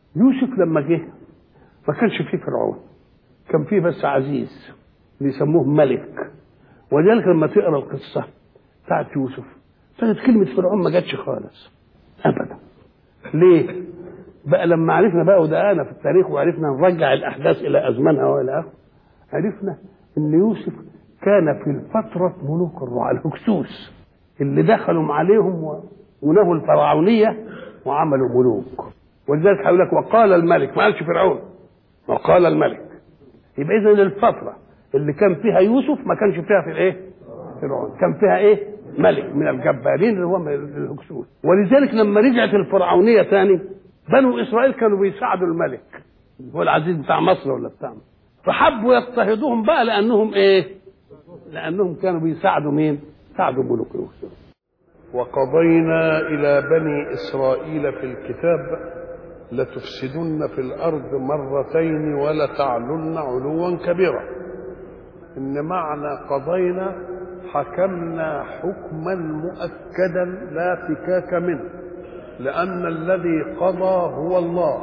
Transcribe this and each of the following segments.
يوسف لما جه ما كانش فيه فرعون، كان فيه بس عزيز بيسموه ملك. ولذلك لما تقرا القصه بتاعت يوسف تجد كلمه فرعون ما جاتش خالص ابدا. ليه؟ بقى لما عرفنا بقى ودققنا في التاريخ وعرفنا نرجع الاحداث الى ازمانها والى اخره، عرفنا ان يوسف كان في الفتره ملوك الرعاة الهكسوس اللي دخلوا عليهم ونهوا الفرعونيه وعملوا ملوك. ولذلك هيقول لك وقال الملك، ما قالش فرعون، وقال الملك. يبقى اذا الفتره اللي كان فيها يوسف ما كانش فيها في الايه؟ فرعون، كان فيها ايه؟ ملك من الجبارين اللي هو الهكسوس. ولذلك لما رجعت الفرعونيه ثاني بنو اسرائيل كانوا بيساعدوا الملك هو العزيز بتاع مصر ولا بتاع مصر، فحبوا يضطهدوهم بقى لانهم ايه؟ لانهم كانوا بيساعدوا مين؟ ساعدوا ملوك الهكسوس. وقضينا إلى بني إسرائيل في الكتاب لتفسدن في الأرض مرتين ولتعلن علوا كبيرا. إن معنى قضينا حكمنا حكما مؤكدا لا فكاك منه، لأن الذي قضى هو الله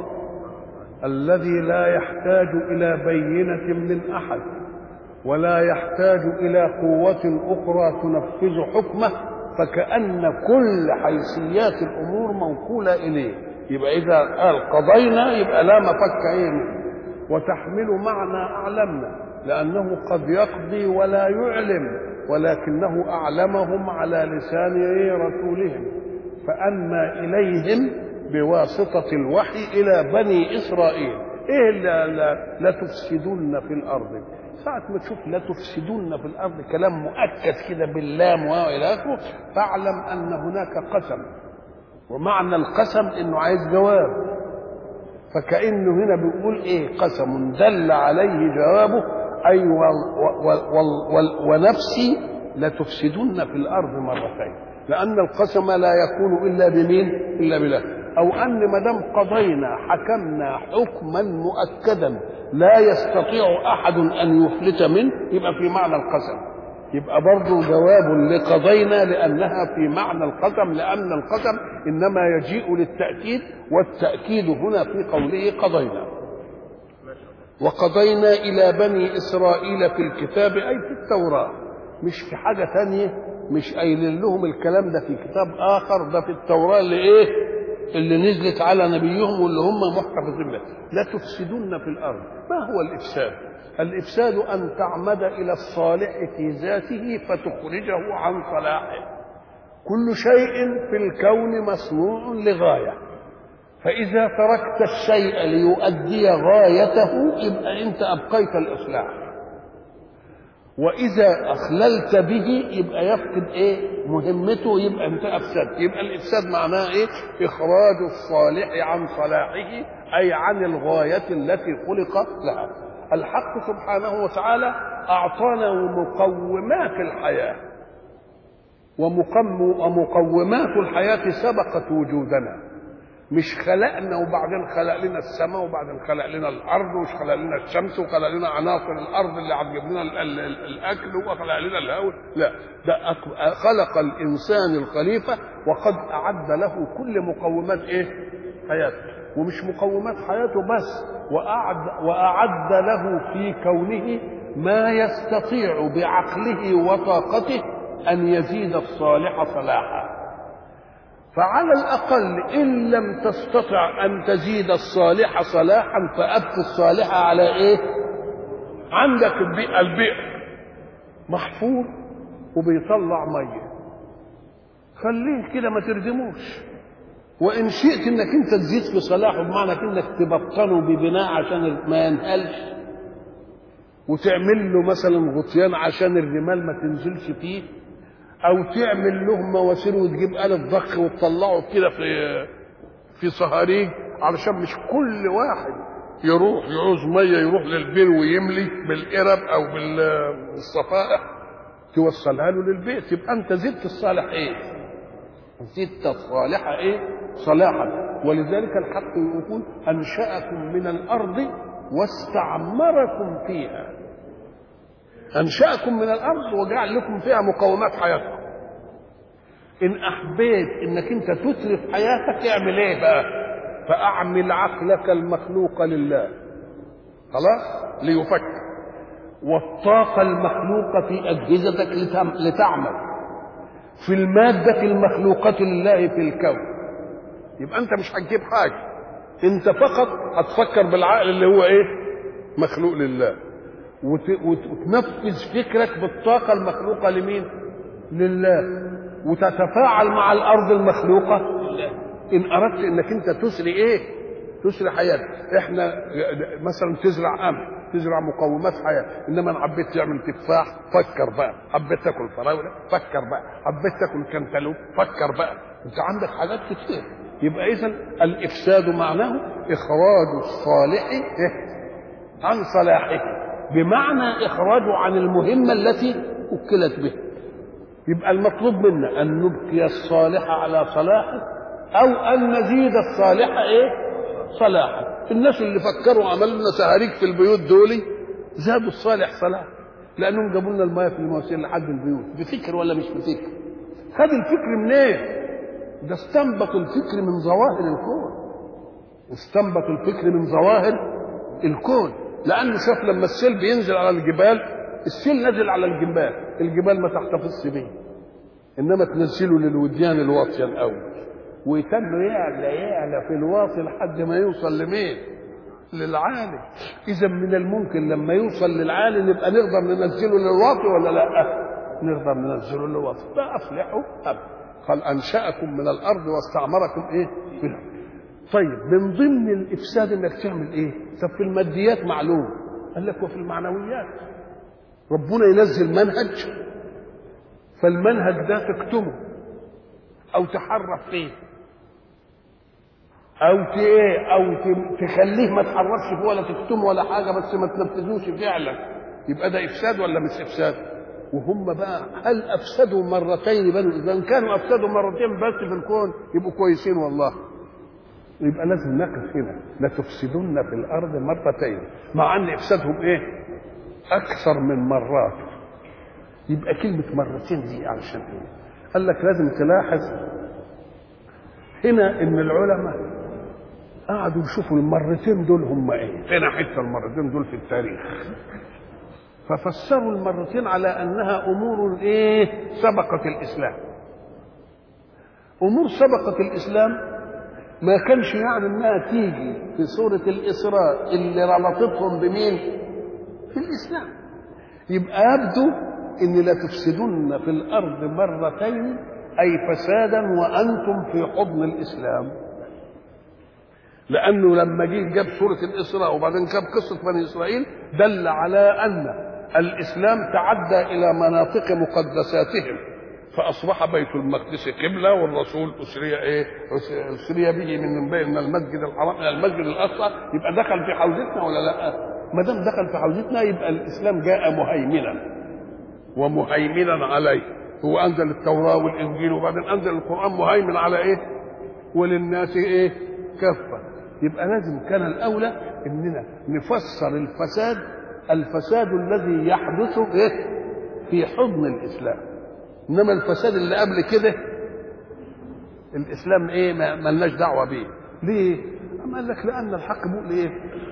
الذي لا يحتاج إلى بينة من أحد ولا يحتاج إلى قوة أخرى تنفذ حكمه، فكأن كل حيثيات الأمور موكولة إليه. يبقى إذا قال قضينا يبقى لا مفك إيه، وتحمل معنى أعلمنا، لأنه قد يقضي ولا يعلم ولكنه أعلمهم على لسان رسولهم، فأما إليهم بواسطة الوحي إلى بني إسرائيل. إيه لا تفسدون في الأرض؟ ساعة ما تشوف لا تفسدون في الأرض كلام مؤكد كده باللام وإلى آخره، فاعلم أن هناك قسم، ومعنى القسم إنه عايز جواب، فكأنه هنا بيقول إيه؟ قسم دل عليه جوابه، أي ونفسي لتفسدون في الأرض مرتين، لأن القسم لا يكون إلا بمين؟ إلا بالله. أو أن ما دام قضينا حكمنا حكما مؤكدا لا يستطيع أحد أن يفلت منه، يبقى في معنى القسم، يبقى برضه جواب لقضينا لأنها في معنى القسم، لأن القسم إنما يجيء للتأكيد، والتأكيد هنا في قوله قضينا. وقضينا إلى بني إسرائيل في الكتاب أي في التوراة، مش في حاجة تانية، مش قايلين لهم الكلام ده في كتاب آخر، ده في التوراة اللي إيه؟ اللي نزلت على نبيهم واللي هم محتفظين به. لا تفسدون في الأرض. ما هو الإفساد؟ الإفساد أن تعمد إلى الصالح في ذاته فتخرجه عن صلاحه. كل شيء في الكون مصنوع لغاية، فإذا تركت الشيء ليؤدي غايته يبقى أنت أبقيت الإصلاح، وإذا أخللت به يبقى يفقد إيه؟ مهمته، يبقى أنت أفسد. يبقى الإفساد معناه إيه؟ إخراج الصالح عن صلاحه، أي عن الغاية التي خلق لها. الحق سبحانه وتعالى أعطانا مقومات الحياة، ومقومات الحياة سبقت وجودنا، مش خلقنا وبعدين خلق لنا السماء وبعدين خلق لنا الارض ومش خلق لنا الشمس وخلق لنا عناصر الارض اللي هتجيب لنا الاكل وخلق لنا الهواء. لا، ده خلق الانسان الخليفه وقد اعد له كل مقومات ايه؟ حياته. ومش مقومات حياته بس، واعد له في كونه ما يستطيع بعقله وطاقته ان يزيد الصالح صلاحا. فعلى الأقل إن لم تستطع أن تزيد الصالح صلاحا فأبقي الصالح على إيه؟ عندك البئر محفور وبيطلع مية، خليه كده ما تردموش. وإن شئت إنك أنت تزيد في صلاحه بمعنى إنك تبطنه ببناء عشان ما ينهلش، وتعمل له مثلا غطيان عشان الرمال ما تنزلش فيه، او تعمل له مواسير وتجيب آلة ضخ وتطلعه كده في صهاريج، علشان مش كل واحد يروح يعوز ميه يروح للبير ويملي بالقرب او بالصفائح توصلها له للبيت. يبقى انت زدت الصالح ايه؟ زدت الصالح ايه؟ صلاحا. ولذلك الحق يقول انشأكم من الارض واستعمركم فيها. أنشأكم من الأرض وجعل لكم فيها مقومات حياتكم. إن أحبيت إنك أنت تترف حياتك اعمل إيه بقى؟ فأعمل عقلك المخلوق لله، خلاص، ليفكر، والطاقة المخلوقة في أجهزتك لتعمل، في المادة المخلوقة لله في الكون. يبقى أنت مش هتجيب حاجة، أنت فقط هتفكر بالعقل اللي هو إيه؟ مخلوق لله، وتنفذ فكرك بالطاقة المخلوقة لمين؟ لله، وتتفاعل مع الأرض المخلوقة لله. إن أردت إنك أنت تسري إيه؟ تسري حياتك. إحنا مثلا تزرع قمح، تزرع مقومات حياه، انما انا حبيت تعمل تفاح، فكر بقى، حبيت تاكل فراوله، فكر بقى، حبيت تاكل كنتالوب، فكر بقى. انت عندك حاجات كتير. يبقى اذا الافساد معناه اخراج الصالح عن صلاحه، بمعنى اخراجه عن المهمه التي وكلت به. يبقى المطلوب منا ان نبقي الصالح على صلاحه، او ان نزيد الصالح صلاحا. الناس اللي فكروا عملوا لنا سهاريج في البيوت دول زادوا الصالح صلاح، لانهم جابوا لنا الماء في المواسير لحد البيوت. بفكر ولا مش بفكر؟ خد الفكر منين؟ ده استنبط الفكر من ظواهر الكون، استنبط الفكر من ظواهر الكون، لانه شاف لما السيل بينزل على الجبال، السيل نزل على الجبال ما تحتفظش بيه، انما تنزله للوديان الواطيه الاول، ويتنه يعلى في الواطي لحد ما يوصل لمين؟ للعالي. اذا من الممكن لما يوصل للعالي نبقى نقدر ننزله للواطي ولا لا؟ نقدر ننزله للواطي. فافلحوا قال انشاكم من الارض واستعمركم فيها. طيب من ضمن الافساد انك تعمل ايه؟ طب في الماديات معلوم، قال لك وفي المعنويات ربنا ينزل منهج، فالمنهج ده تكتمه او تحرف فيه او تخليه ما تحرفش فيه ولا تكتمه ولا حاجه، بس ما تنفذوش فعلا. يبقى ده افساد ولا مش افساد؟ وهم بقى هل افسدوا مرتين بنو اسرائيل؟ كانوا افسدوا مرتين بس في الكون يبقوا كويسين والله. يبقى لازم نقف هنا، لتفسدن في الارض مرتين، مع ان افسادهم اكثر من مرات. يبقى كلمه مرتين دي علشان قال لك لازم تلاحظ هنا ان العلماء قعدوا يشوفوا المرتين دول هم فين حته المرتين دول في التاريخ، ففسروا المرتين على انها امور سبقت الاسلام. امور سبقت الاسلام ما كانش يعني انها تيجي في سوره الاسراء اللي ربطتهم بمين؟ في الاسلام. يبقى يبدو ان لا تفسدن في الارض مرتين، اي فسادا وانتم في حضن الاسلام. لانه لما جاب سوره الاسراء وبعدين جاب قصه بني اسرائيل دل على ان الاسلام تعدى الى مناطق مقدساتهم، فاصبح بيت المقدس قبله، والرسول اسري به من المسجد الحرام الى المسجد الاقصى. يبقى دخل في حوزتنا ولا لا؟ ما دام دخل في حوزتنا يبقى الاسلام جاء مهيمنا ومهيمنا عليه. هو انزل التوراه والانجيل وبعدين انزل القران مهيمن على وللناس كافه. يبقى لازم كان الاولى اننا نفسر الفساد الذي يحدث في حضن الاسلام، انما الفساد اللي قبل كده الاسلام ما لناش دعوه به. ليه؟ قال لك لان الحق بيقول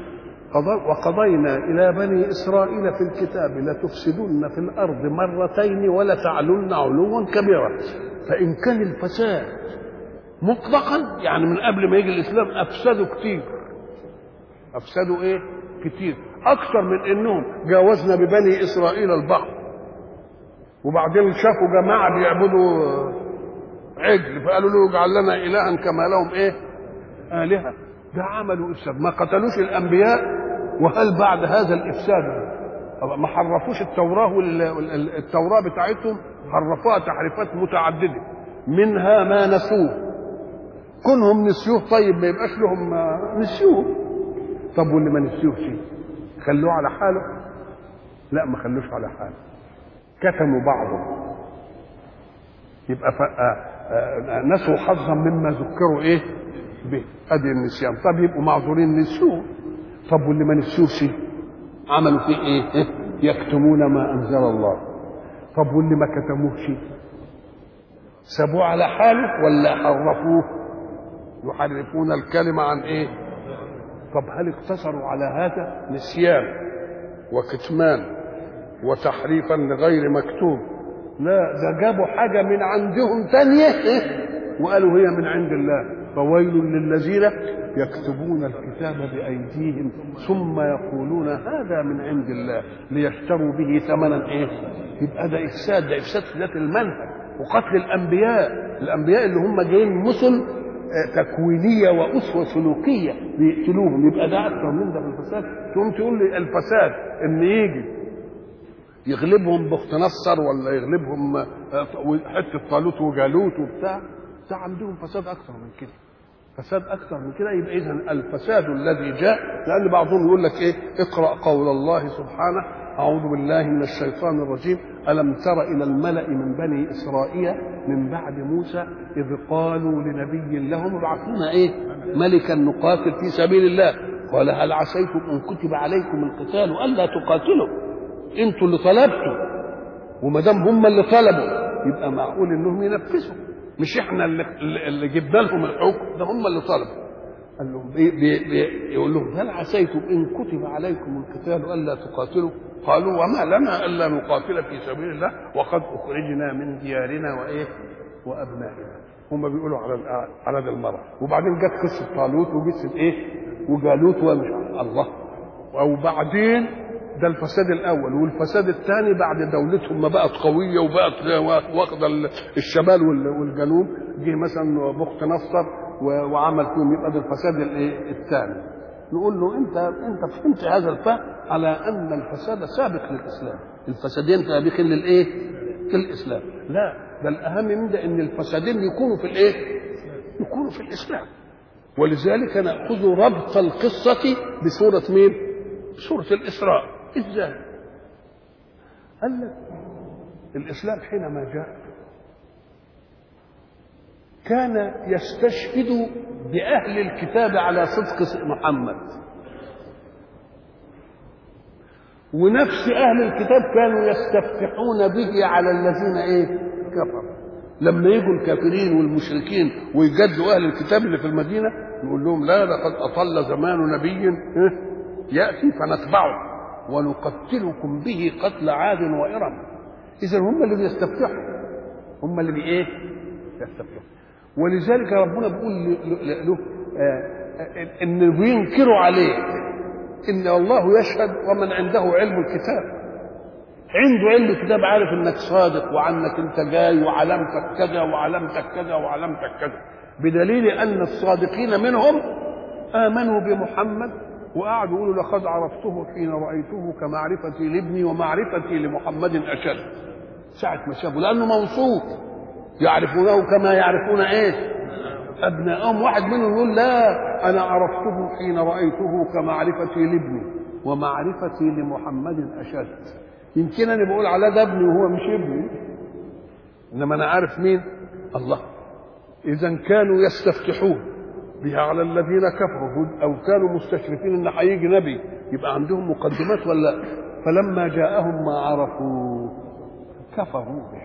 وقضينا الى بني اسرائيل في الكتاب لتفسدن في الارض مرتين ولتعلن علوا كبيرا. فان كان الفساد مطلقا يعني من قبل ما يجي الاسلام افسدوا كتير، افسدوا كتير اكثر من انهم جاوزنا ببني اسرائيل البحر وبعدين شافوا جماعه بيعبدوا عجل فقالوا له اجعل لنا الها كما لهم الهه. ده عملوا افساد، ما قتلوش الانبياء. وهل بعد هذا الافساد ما حرفوش التوراه؟ التوراه بتاعتهم حرفوها تحريفات متعدده، منها ما نسوه. كونهم نسيوه طيب ما يبقاش لهم نسيوه. طب واللي ما نسيوهش خلوه على حاله؟ لا ما خلوش على حاله، كتموا بعضهم. يبقى نسوا حظا مما ذكروا به، ادي النسيان. طب يبقوا معذورين نسيوه. طب واللي ما نسيوش عملوا فيه يكتمون ما انزل الله. طب واللي ما كتموهش سابوه على حاله ولا حرفوه؟ يحرفون الكلمة عن ايه؟ طب هل اقتصروا على هذا؟ نسيان وكتمان وتحريفا لغير مكتوب. لا، ده جابوا حاجة من عندهم تانية وقالوا هي من عند الله. فويل للذين يكتبون الكتاب بأيديهم ثم يقولون هذا من عند الله ليشتروا به ثمنا ايه؟ يبقى ده افساد، ده افساد في ذات المنهج وقتل الانبياء اللي هم جايين مثل تكوينيه واسوه سلوكيه بيقتلوهم. يبقى ده اكثر من ده في الفساد. تقوم تقول لي الفساد ان يجي يغلبهم بخت نصر ولا يغلبهم حته طالوت وجالوت وبتاع، ده عندهم فساد اكثر من كده، فساد اكثر من كده. يبقى اذا الفساد الذي جاء، لان بعضهم يقول لك ايه؟ اقرا قول الله سبحانه: اعوذ بالله من الشيطان الرجيم: الم تر الى الملأ من بني اسرائيل من بعد موسى اذ قالوا لنبي لهم ابعثونا ايه؟ ملكا نقاتل في سبيل الله قال هل عسيتم ان كتب عليكم القتال الا تقاتلوا؟ انتوا اللي طلبتوا، وما دام هم اللي طلبوا يبقى معقول انهم ينفذوا، مش احنا اللي جبنا لهم الحكم، ده هم اللي طلبوا. قال لهم يقول لهم هل عسيتم ان كتب عليكم القتال الا تقاتلوا؟ قالوا وما لنا الا نقاتل في سبيل الله وقد اخرجنا من ديارنا وايه وابنائنا. هم بيقولوا على ده المرة. وبعدين جت قصه طالوت وقصه ايه وجالوت ومش الله. وبعدين ده الفساد الاول. والفساد الثاني بعد دولتهم ما بقت قويه وبقت واخده الشمال والجنوب، جه مثلا بخت نصر وعمل فيهم، يبقى ده الفساد الثاني. نقول له انت فهمت هذا الفهم على ان الفساد سابق للاسلام، الفسادين سابقين للايه؟ للاسلام. لا، ده الاهم من ده ان الفسادين يكونوا في الايه؟ يكونوا في الاسلام. ولذلك ناخذ ربط القصه بسوره مين؟ سوره الاسراء. ازاي؟ قال لك الاسلام حينما جاء كان يستشهد باهل الكتاب على صدق محمد، ونفس اهل الكتاب كانوا يستفتحون به على الذين ايه؟ كفروا. لما يجوا الكافرين والمشركين ويجدوا اهل الكتاب اللي في المدينه يقول لهم لا، لقد اطل زمان نبي ياتي فنتبعه ونقتلكم به قتل عاد وإرم. إذا هم اللي بيستفتحوا، هم اللي بإيه؟ يستفتحوا. ولذلك ربنا بيقول له إن بينكروا عليه إن الله يشهد ومن عنده علم الكتاب. عنده علم الكتاب، عارف إنك صادق وعنك أنت جاي وعلامتك كذا وعلامتك كذا وعلامتك كذا، بدليل أن الصادقين منهم آمنوا بمحمد وقعدوا يقولوا لقد عرفته حين رأيته كمعرفتي لابني ومعرفتي لمحمد أشد. ساعة ما شافوا لأنه موصوف يعرفونه كما يعرفون إيه؟ أبنائهم. واحد منهم يقول لا، أنا عرفته حين رأيته كمعرفتي لابني ومعرفتي لمحمد أشد. يمكن أنا بقول على ده ابني وهو مش ابني، إنما أنا عارف مين؟ الله. إذا كانوا يستفتحون بها على الذين كفروا او كانوا مستشرفين ان هيجي نبي، يبقى عندهم مقدمات ولا؟ فلما جاءهم ما عرفوا كفروا به.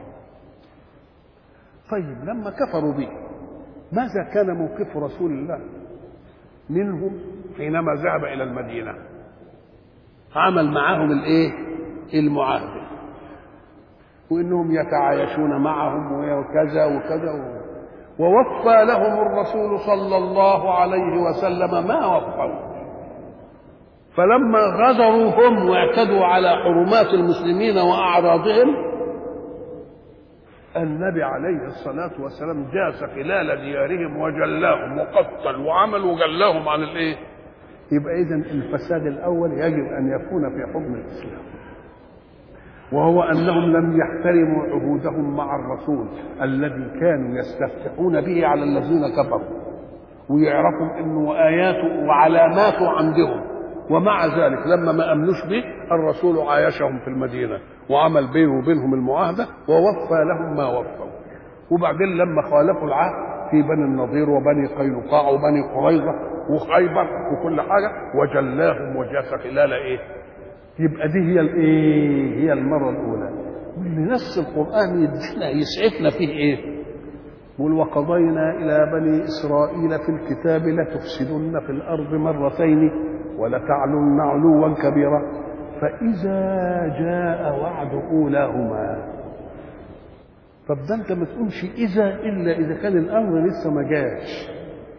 طيب لما كفروا به ماذا كان موقف رسول الله منهم حينما ذهب الى المدينه؟ عمل معهم الايه؟ المعاهده، وانهم يتعايشون معهم وكذا وكذا ووفى لهم الرسول صلى الله عليه وسلم ما وفوا. فلما غدروا هم واعتدوا على حرمات المسلمين وأعراضهم، النبي عليه الصلاة والسلام جاس خلال ديارهم وجلاهم وقتل وعمل وجلاهم عن الايه؟ يبقى إذن الفساد الأول يجب أن يكون في حكم الإسلام، وهو أنهم لم يحترموا عهودهم مع الرسول الذي كانوا يستفتحون به على الذين كفروا، ويعرفوا أنه آياته وعلاماته عندهم، ومع ذلك لما ما أمنوش به الرسول عايشهم في المدينة وعمل بينه وبينهم المعاهدة ووفى لهم ما وفوا. وبعدين لما خالفوا العهد في بني النضير وبني قينقاع وبني قريظة وخيبر وكل حاجة وجلاهم وجاس خلال ايه؟ يبقى دي هي الايه؟ هي المرة الأولى. واللي نص القرآن يدينا يسعفنا فيه ايه؟ وقضينا إلى بني إسرائيل في الكتاب لتفسدن في الأرض مرتين ولتعلن علوا كبيرا فإذا جاء وعد أولاهما. طب ده أنت ما تقولش إذا إلا إذا كان الأمر لسه ما جاش،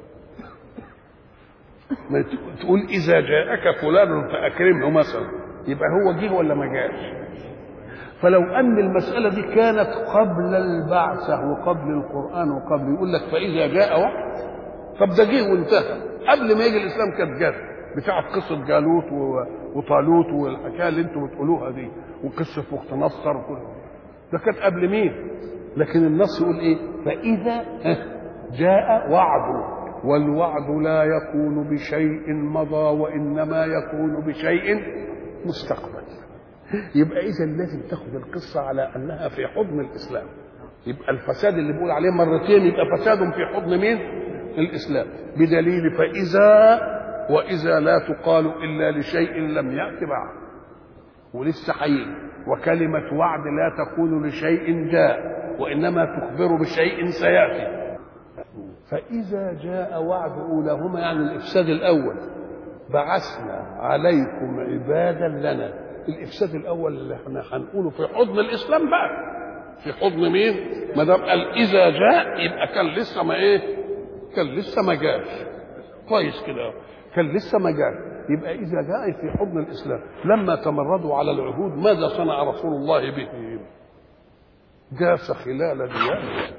ما تقول إذا جاءك فلان فأكرمه مثلا، يبقى هو جه ولا ما جاش؟ فلو أن المسألة دي كانت قبل البعثة وقبل القرآن وقبل، يقول لك فإذا جاء وقت، طب ده جه وانتهى قبل ما يجي الإسلام، كانت جت بتاعت قصة جالوت وطالوت والحكاية اللي انتم بتقولوها دي وقصة وقت نصر وكل ده كانت قبل مين؟ لكن النص يقول ايه؟ فإذا جاء وعد، والوعد لا يكون بشيء مضى وإنما يكون بشيء مستقبل. يبقى إذا لازم تاخد القصة على أنها في حضن الإسلام. يبقى الفساد اللي بيقول عليه مرتين يبقى فساد في حضن مين؟ الإسلام. بدليل فإذا، وإذا لا تقال إلا لشيء لم يأت بعد ولسه حي، وكلمة وعد لا تكون لشيء جاء وإنما تخبر بشيء سيأتي. فإذا جاء وعد أولاهما يعني الإفساد الأول، بعثنا عليكم عبادا لنا. الإفساد الأول اللي احنا هنقوله في حضن الإسلام بقى، في حضن مين؟ ما دام قال إذا جاء يبقى كان لسه ما إيه؟ كان لسه ما جاش. كويس كده، كان لسه ما جاش. يبقى إذا جاء في حضن الإسلام. لما تمردوا على العهود ماذا صنع رسول الله بهم؟ جاس خلال ديارهم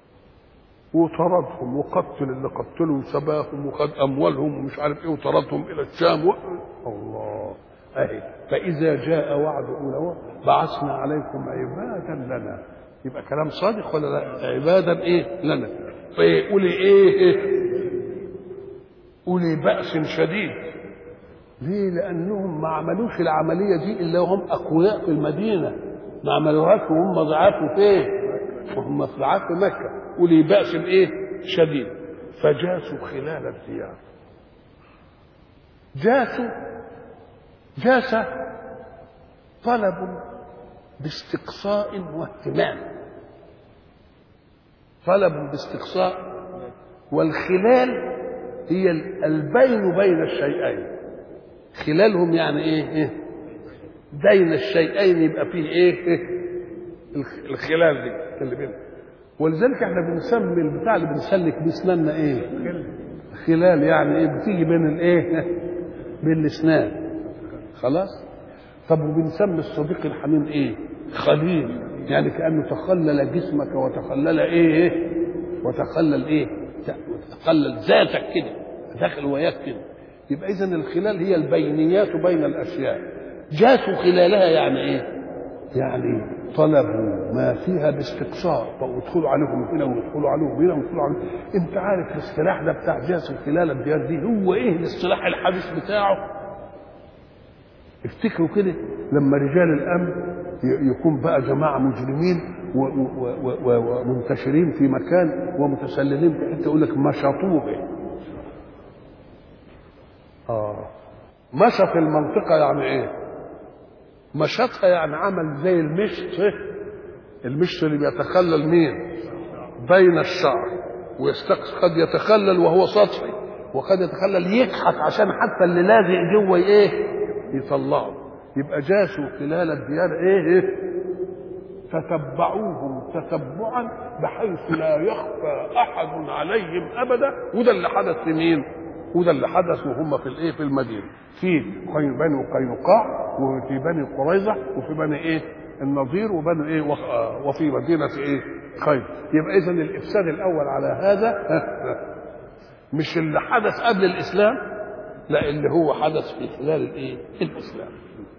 وطردهم وقتل اللي قتلوا وسباهم وخد أموالهم ومش عارف إيه وطردهم إلى الشام الله أهي. فإذا جاء وعد أولاهما بعثنا عليكم عبادا لنا. يبقى كلام صادق ولا لا؟ عبادا إيه لنا. فيقولي إيه؟ أولي بأس شديد. ليه؟ لأنهم ما عملوش العملية دي إلا وهم أقوياء في المدينة، ما عملوهاش وهم ضعاف فين؟ وهم ضعاف في مكة. أولي بأس إيه؟ شديد. فجاسوا خلال الديار. جاس طلب باستقصاء واهتمام، طلب باستقصاء. والخلال هي البين بين الشيئين. خلالهم يعني ايه؟ بين الشيئين يبقى فيه ايه؟ الخلال دي اللي بينهم. ولذلك احنا بنسمي البتاع اللي بنسلك باسناننا ايه؟ خلال. يعني ايه؟ بتيجي بين الايه؟ بين الاسنان. خلاص. طب وبنسمي الصديق الحميم ايه؟ خليل. يعني كأنه تخلل جسمك وتخلل ايه؟ وتخلل ايه؟ تخلل ذاتك كده، داخل وياك كده. يبقى اذا الخلال هي البينيات بين الاشياء. جاسوا خلالها يعني ايه؟ يعني طلبوا ما فيها باستقصاء، فادخلوا عليهم هنا وادخلوا عليهم هنا وادخلوا عليهم. انت عارف الاصطلاح ده بتاع جاسوا خلال الديار دي هو ايه الاصطلاح الحديث بتاعه؟ افتكروا كده لما رجال الامن يكون بقى جماعه مجرمين ومنتشرين في مكان ومتسللين في حته، يقول لك مشطوه. مشط المنطقه يعني ايه؟ مشطها يعني عمل زي المشط. المشط اللي بيتخلل مين؟ بين الشعر، قد يتخلل وهو سطحي، وقد يتخلل يكحت عشان حتى اللي لازق جوه ايه؟ يطلعوا. يبقى جاسوا خلال الديار ايه؟ تتبعوهم تتبعا بحيث لا يخفى احد عليهم ابدا. وده اللي حدث في مين؟ وده اللي حدث وهم في الايه؟ في المدينه، في بني قينقاع وفي بني قريظه وفي بني ايه؟ النضير وبني ايه؟ وفي مدينه ايه؟ خيبر. يبقى اذا الافساد الاول على هذا مش اللي حدث قبل الاسلام، لا، اللي هو حدث في خلال الايه؟ الاسلام.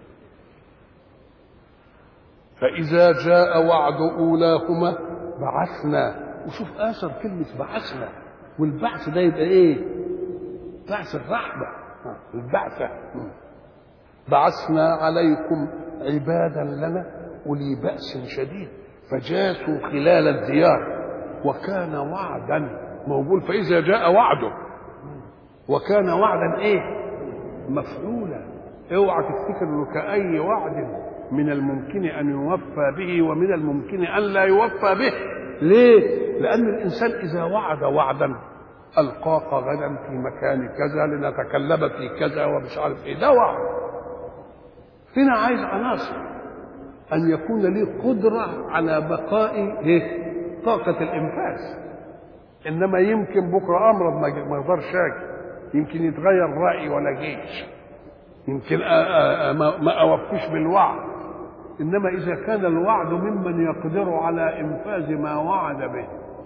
فاذا جاء وعد اولاهما بعثنا. وشوف اثر كلمه بعثنا، والبعث ده يبقى ايه؟ بعث الرحمه، البعثه. بعثنا عليكم عبادا لنا اولي باس شديد فجاسوا خلال الديار وكان وعدا موجود. فاذا جاء وعده وكان وعدا ايه؟ مفعولا. اوعى تفتكر انه كأي وعد من الممكن ان يوفى به ومن الممكن ان لا يوفى به. ليه؟ لأن الإنسان إذا وعد وعدا ألقاك غدا في مكان كذا لنتكلم في كذا ومش عارف إيه، ده وعد. هنا عايز عناصر أن يكون لي قدرة على بقاء طاقة الإنفاذ. إنما يمكن بكرة أمرض ما أقدرش أجي، يمكن يتغير رأيي ولا جيش، يمكن ما أوفيش بالوعد. إنما إذا كان الوعد ممن يقدر على إنفاذ ما وعد به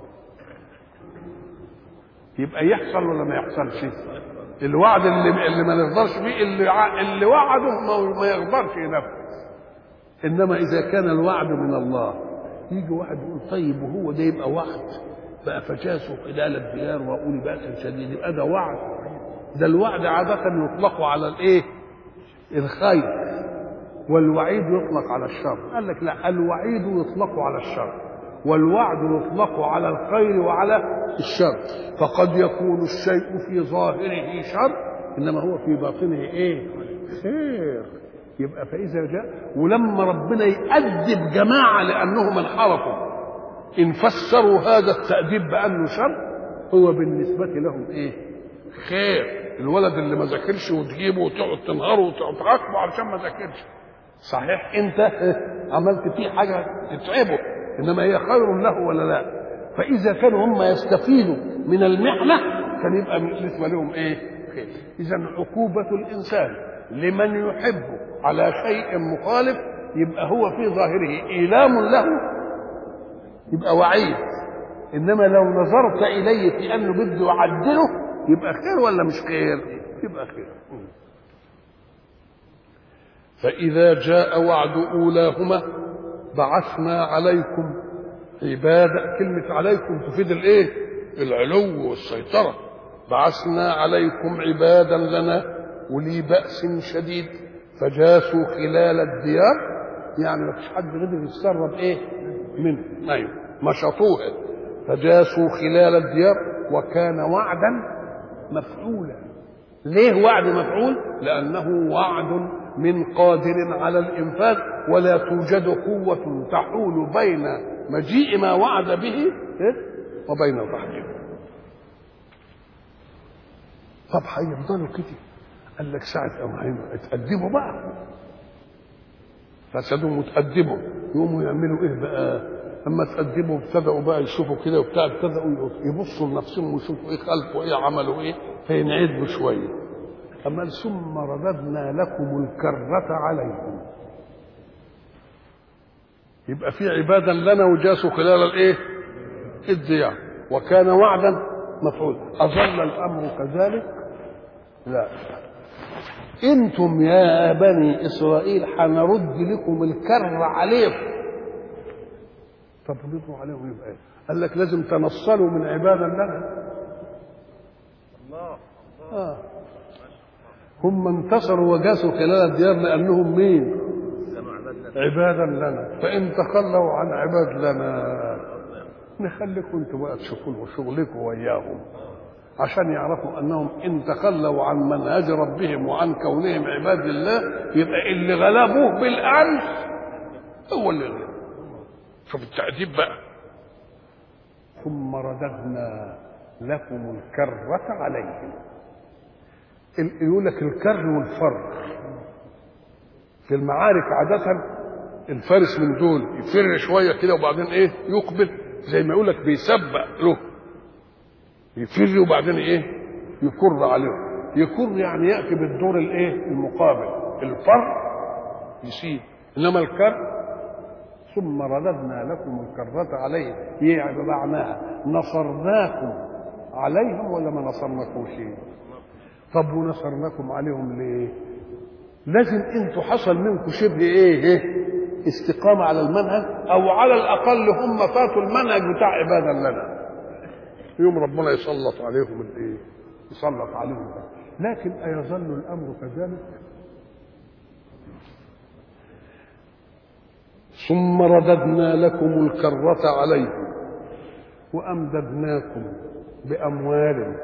يبقى يحصل ولا ما يحصلش؟ الوعد اللي ما نقدرش بيه اللي وعده ما يقدرش ينفذ. إنما إذا كان الوعد من الله يجي واحد يقول طيب وهو ده يبقى وعد بقى فجاسوا خلال الديار وأولي بأس شديد، يبقى ده وعد. ده الوعد عادة يطلق على الإيه؟ الخير، والوعيد يطلق على الشر. قال لك لا، الوعيد يطلق على الشر والوعد يطلق على الخير وعلى الشر. فقد يكون الشيء في ظاهره شر انما هو في باطنه ايه؟ خير. يبقى فاذا جاء ولما ربنا يأدب جماعه لانهم انحرفوا ان فسروا هذا التأديب بانه شر هو بالنسبه لهم ايه؟ خير. الولد اللي ما ذاكرش وتجيبه وتقعد تنهره وتقعد تعاقبه علشان ما ذاكرش، صحيح انت عملت فيه حاجه تتعبه انما هي خير له ولا لا؟ فاذا كانوا هم يستفيدوا من المحنه كان يبقى بالنسبه لهم ايه؟ خير. اذا عقوبه الانسان لمن يحبه على شيء مخالف يبقى هو في ظاهره ايلام له، يبقى وعيد. انما لو نظرت اليه في انه بده يعدله يبقى خير ولا مش خير؟ يبقى خير. فإذا جاء وعد أولاهما بعثنا عليكم عبادا. كلمة عليكم تفيد الإيه؟ العلو والسيطرة. بعثنا عليكم عبادا لنا ولي بأس شديد فجاسوا خلال الديار، يعني ما فيش حد قدر يتسرب إيه منه، أيوه مشطوها. فجاسوا خلال الديار وكان وعدا مفعولا. ليه وعد مفعول؟ لأنه وعد من قادر على الإنفاذ ولا توجد قوة تحول بين مجيء ما وعد به وبين تحقيقه. طب هيفضلوا كده؟ قال لك ساعة أما اتقدموا بقى فسدوا متقدموا يقوموا يعملوا إيه بقى؟ أما تقدموا ابتدأوا بقى يشوفوا كده وبتاع، ابتدأوا يبصوا لنفسهم ويشوفوا إيه خلفوا إيه عملوا إيه فينعدوا شوية. أما ثم رددنا لكم الكرة عليكم، يبقى في عبادا لنا وجاسوا خلال الايه؟ الديار وكان وعدا مفعولا. أظل الأمر كذلك؟ لا، انتم يا بني إسرائيل حنرد لكم الكرة عليكم. طب ردوا عليهم يبقى ايه؟ قال لك لازم تنصلوا من عبادا لنا. الله هم انتصروا وجاسوا خلال الديار لأنهم مين؟ عبادا لنا. فإن تخلوا عن عباد لنا نخليكم انتوا بقى تشوفوا شغلكم وياهم عشان يعرفوا أنهم إن تخلوا عن منهج ربهم وعن كونهم عباد الله يبقى اللي غلبوه بالأمس هو اللي غلب. شوف التأديب بقى. ثم رددنا لكم الكرة عليهم. يقول لك الكر والفر في المعارك عادة الفارس من دول يفر شوية كده وبعدين ايه يقبل، زي ما يقول لك بيسبق له، يفر وبعدين ايه يكر عليه. يكر يعني يأتي بالدور الايه المقابل. الفر يسيب، انما الكر ثم رددنا لكم الكرة عليهم يعني بمعناها نصرناكم عليهم ولا ما نصرناكم شيء؟ طب ونصرناكم عليهم ليه؟ لازم انتوا حصل منكم شبه ايه استقامة على المنهج، او على الاقل هم فاتوا المنهج بتاع عبادا لنا، يوم ربنا يسلط عليهم الايه؟ يسلط عليهم. لكن ايظل الامر كذلك؟ ثم رددنا لكم الكرة عليكم وامددناكم باموال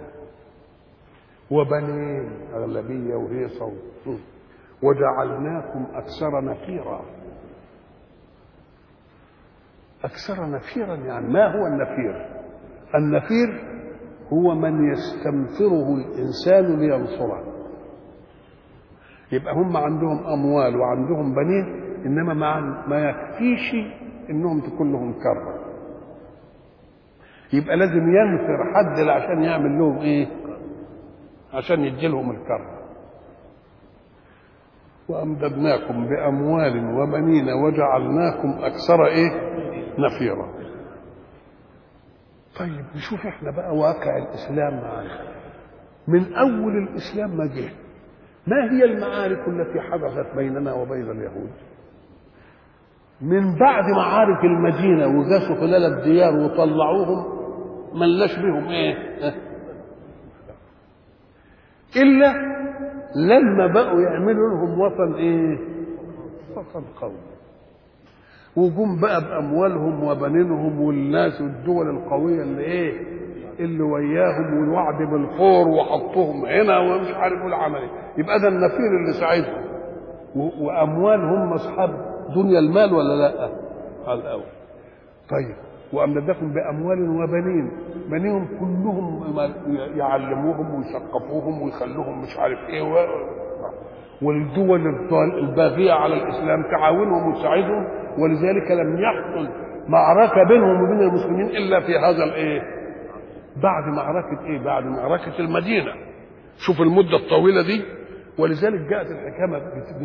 وبنين، أغلبية وهيصة وجعلناكم أكثر نفيرا. أكثر نفيرا، يعني ما هو النفير؟ النفير هو من يستنفره الإنسان لينصره. يبقى هم عندهم أموال وعندهم بنين، إنما ما يكفيش إنهم تكون لهم كرة، يبقى لازم ينفر حد عشان يعمل لهم إيه؟ عشان يدي لهم الكرة. وأمددناكم بأموال وبنين وجعلناكم أكثر إيه؟ نفيرا. طيب نشوف احنا بقى واقع الإسلام معانا. من أول الإسلام ما جه، ما هي المعارك التي حدثت بيننا وبين اليهود؟ من بعد معارك المدينة وجاسوا خلال الديار وطلعوهم، ملناش بهم ايه؟ إلا لما بقوا يعملوا لهم وطن ايه؟ وطن قومي، وجم بقى بأموالهم وبنينهم والناس والدول القوية اللي ايه؟ اللي وياهم، والوعد بالخور وحطوهم هنا ومش عارف العمل. يبقى ده النفير اللي ساعدهم، وأموالهم أصحاب دنيا المال ولا لا؟ على الأول. طيب وأمددكم بأموال وبنين، بنيهم كلهم يعلموهم ويثقفوهم ويخلوهم مش عارف ايه والدول الباغية على الإسلام تعاونهم وتساعدهم. ولذلك لم يحصل معركة بينهم وبين المسلمين إلا في هذا الايه؟ بعد معركة ايه؟ بعد معركة المدينة. شوف المدة الطويلة دي. ولذلك جاءت الحكامة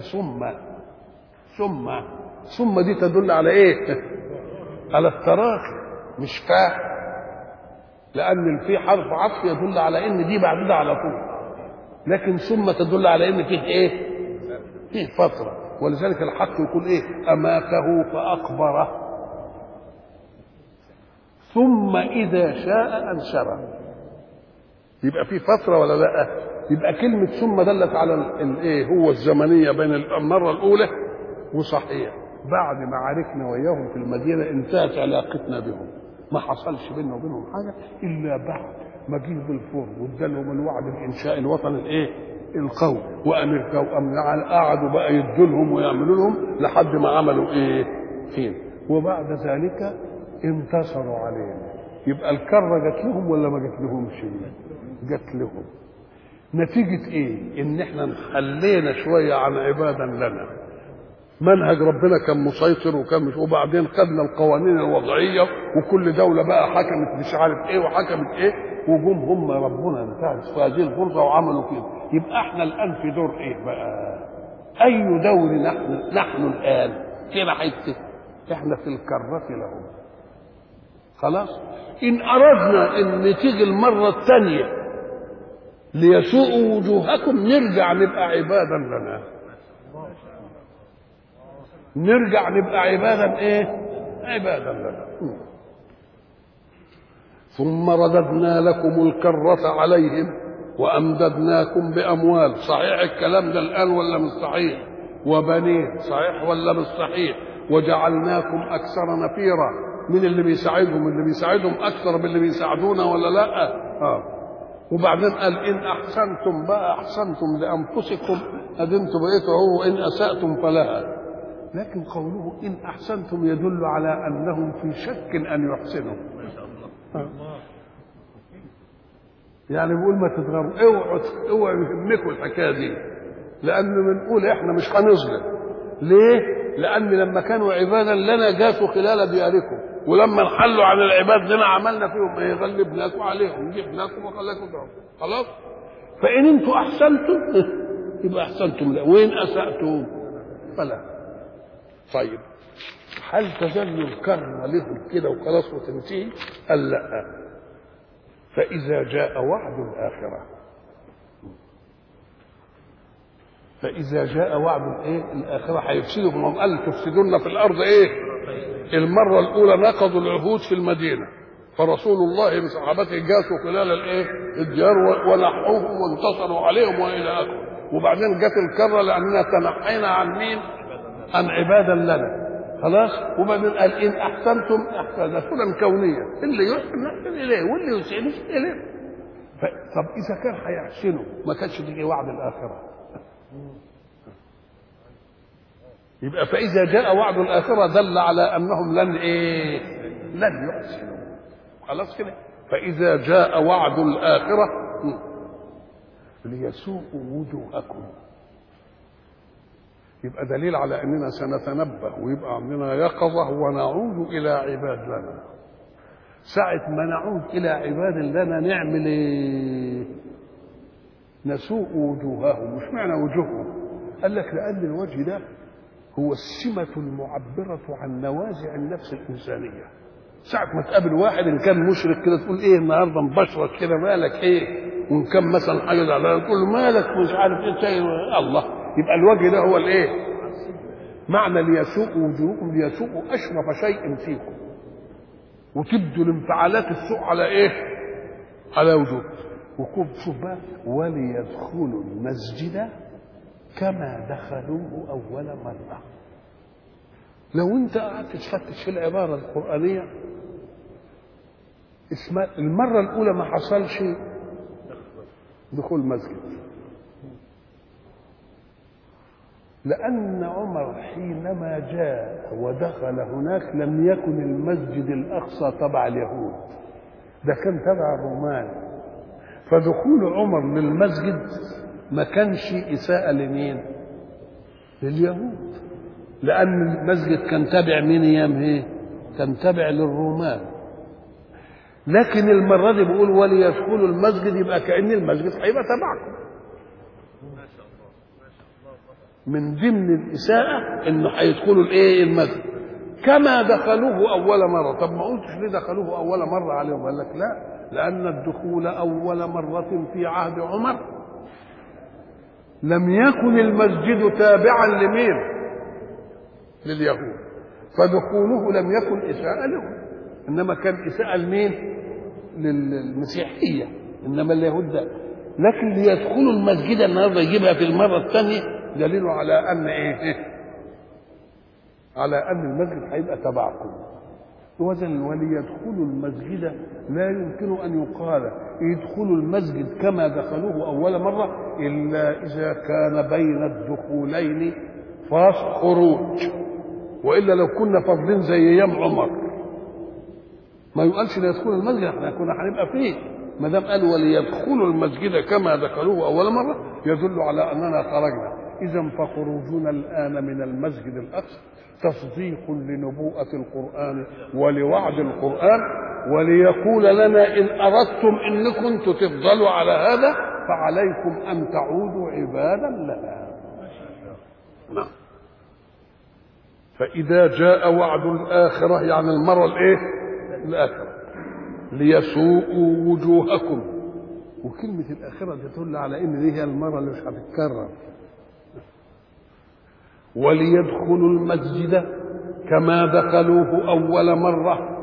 ثم دي تدل على ايه؟ على التراخي، مش فاهم، لأن في حرف عطف يدل على إن دي بعد ده على طول، لكن ثم تدل على إن فيه إيه؟ فيه فترة. ولذلك الحق يقول إيه؟ أماته فأقبره ثم إذا شاء أنشره. يبقى في فترة ولا لا؟ يبقى كلمة ثم دلت على الإيه؟ هو الزمنية بين المرة الأولى وصحيح. بعد معاركنا وياهم في المدينة انتهت علاقتنا بهم، ما حصلش بيننا وبينهم حاجة إلا بعد ما جه بالفور وادالهم الوعد بإنشاء الوطن الإيه؟ القوي، وأمريكا قعدوا بقى يدولهم ويعملوا لهم لحد ما عملوا إيه؟ فين؟ وبعد ذلك انتصروا علينا. يبقى الكرة جات لهم ولا ما جات لهمش؟ جات لهم. نتيجة إيه؟ إن إحنا انحلينا شوية عن عبادا لنا. منهج ربنا كان مسيطر وكان مش، وبعدين خدنا القوانين الوضعيه وكل دوله بقى حكمت مش عارف ايه وحكمت ايه، وجم هم ربنا انتهت في هذه الفرصه وعملوا كده. يبقى احنا الان في دور ايه بقى؟ اي دور نحن الان فين حته؟ احنا في الكره لهم. خلاص. ان اردنا ان تيجي المره الثانيه ليسوءوا وجوهكم نرجع نبقى عبادا لنا، نرجع نبقى عبادا ايه؟ عبادا لنا. ثم رددنا لكم الكرة عليهم وأمددناكم بأموال. صحيح الكلام ده الآن ولا مش صحيح؟ وبنين. صحيح ولا مش صحيح؟ وجعلناكم أكثر نفيرا. من اللي بيساعدهم؟ اللي بيساعدهم أكثر من اللي بيساعدونا ولا لا؟ وبعدين قال إن أحسنتم بقى أحسنتم لأنفسكم، أدنتم بقيتوا هو إن أسأتم فلها. لكن قوله إن أحسنتم يدل على أنهم في شك أن يحسنوا. يعني بيقول ما تتغروا، اوعوا يهمكم الحكاية دي، لأن بنقول إحنا مش هنظلم. ليه؟ لأن لما كانوا عبادا لنا جاسوا خلال دياركم، ولما انحلوا عن العباد لنا عملنا فيهم إيه؟ غلبناكم عليهم، جبناكم وخلاكم تعملوا. خلاص؟ فإن أنتم أحسنتم يبقى أحسنتم له، وإن أسأتم فلا. طيب هل تزل الكرة لهم كده وخلاص وتنتهي؟ قال لا. فإذا جاء وعد الآخرة، فإذا جاء وعد الايه؟ الآخرة هيفسدكم. هم قال تفسدون في الأرض ايه؟ المرة الأولى نقضوا العهود في المدينة، فرسول الله بصحابته جاسوا خلال الايه؟ الديار ونحوهم وانتصروا عليهم وإلى آخره. وبعدين جت الكرة لأننا تنحينا عن مين؟ عن عبادا لنا. خلاص. وبعدين قال إن أحسنتم أحسنة كونية، اللي يحسن نحسن إليه واللي يسيء نسيء إليه. طب إذا كان هيحسنوا ما كانش تيجي وعد الآخرة؟ يبقى فإذا جاء وعد الآخرة دل على أنهم لن يحسنوا. خلاص كده. فإذا جاء وعد الآخرة ليسوءوا وجوهكم، يبقى دليل على أننا سنتنبه ويبقى عندنا يقظة ونعود إلى عباد لنا. ساعة ما نعود إلى عباد لنا نعمل إيه؟ نسوء وجوههم. مش معنى وجوههم؟ قال لك لأن الوجه ده هو السمة المعبرة عن نوازع النفس الإنسانية. ساعة ما تقابل واحد إن كان مشرك كده تقول إيه النهارده مبشرك كده مالك إيه؟ وإن كان مثلا حاجة زعلانة تقول له مالك مش عارف إيه شيء الله. يبقى الوجه ده هو الإيه؟ معنى ليسوء وجوهكم ليسوء أشرف شيء فيكم وتبدو الانفعالات السوء على إيه؟ على وجوه. شوف بقى وليدخلوا المسجد كما دخلوه أول مرة. لو أنت قعدت تفتش في العبارة القرآنية اسمها المرة الأولى ما حصلش دخول مسجد، لأن عمر حينما جاء ودخل هناك لم يكن المسجد الأقصى تبع اليهود، ده كان تبع الرومان. فدخول عمر للمسجد ما كانش إساءة لمين؟ لليهود، لأن المسجد كان تابع مين أيام إيه؟ كان تابع للرومان. لكن المرة دي بيقول وليدخلوا المسجد، يبقى كأن المسجد هيبقى تبعكم. من ضمن الإساءة إنه هيدخلوا الإيه؟ المسجد كما دخلوه أول مرة. طب ما قلتش ليه دخلوه أول مرة عليهم؟ قال لك لا، لأن الدخول أول مرة في عهد عمر لم يكن المسجد تابعا لمين؟ لليهود، فدخوله لم يكن إساءة لهم، إنما كان إساءة لمين؟ للمسيحية، إنما اليهود ده. لكن ليدخلوا المسجد النهارده يجيبها في المرة الثانية دليل على أن إيه؟ على أن المسجد هيبقى تبعكم. وزن وليدخلوا المسجد لا يمكن أن يقال يدخلوا المسجد كما دخلوه أول مرة إلا إذا كان بين الدخولين خروج، وإلا لو كنا فاضلين زي أيام عمر ما يقالش ليدخلوا المسجد، احنا كنا هنبقى فيه. ما دام قالوا وليدخلوا المسجد كما دخلوه أول مرة يدل على أننا خرجنا. إذا فخروجنا الآن من المسجد الأقصى تصديق لنبوءة القرآن ولوعد القرآن، وليقول لنا إن أردتم إنكم تفضلوا على هذا فعليكم أن تعودوا عبادا لنا. نعم. فإذا جاء وعد الآخرة يعني المرة الآخرة ليسوءوا وجوهكم. وكلمة الآخرة تدل على إن دي هي المرة اللي مش هتتكرر. وليدخلوا المسجد كما دخلوه أول مرة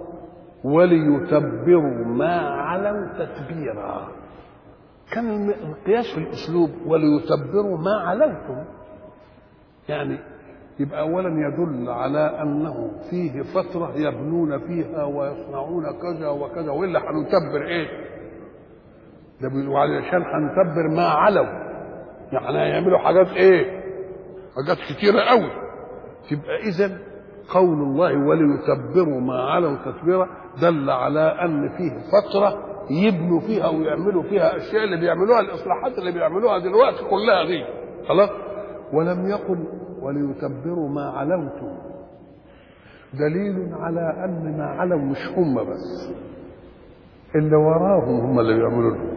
وليتبروا ما علوا تتبيرا. كان القياس في الأسلوب وليتبروا ما علوتم، يعني يبقى أولا يدل على أنه فيه فترة يبنون فيها ويصنعون كذا وكذا، وإلا هنتبر إيه؟ ده بيقولوا علشان هنتبر ما علوا، يعني هيعملوا حاجات إيه؟ حاجات كتيرة قوي. تبقى إذن قول الله وليتبروا ما علوا تتبيرا دل على أن فيه فترة يبنوا فيها ويعملوا فيها أشياء اللي بيعملوها، الإصلاحات اللي بيعملوها دلوقتي كلها دي خلاص. ولم يقل وليتبروا ما علوتم، دليل على أن ما علوا مش هم بس، اللي وراهم هم اللي بيعملوا لهم،